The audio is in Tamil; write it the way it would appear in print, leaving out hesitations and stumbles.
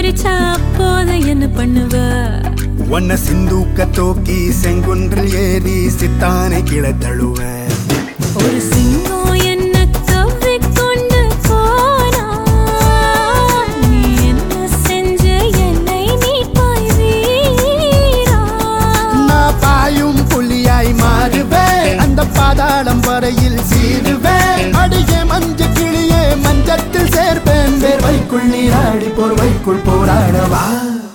முறிச்சா அப்போது என்ன பண்ணுவ? உன்னை சிந்தூக்க தோக்கி செங்குன்றில் ஏறி சித்தானை கீழே தழுவேன். ஒரு சிங்கம் என்ன கவ்விக்கொண்டு போனா நீ என்ன செஞ்ச என்னை மீட்பாய் வீரா? நான் பாயும் புலியாய் மாறுவேன், அந்த பாதாளம் வரையில் சீருவேன். அடியே மஞ்ச கிளியே மஞ்சத்தில் சேர்ப்பேன், வேர்வைக்குள் நீராடி போர்வைக்குள் போராடவா?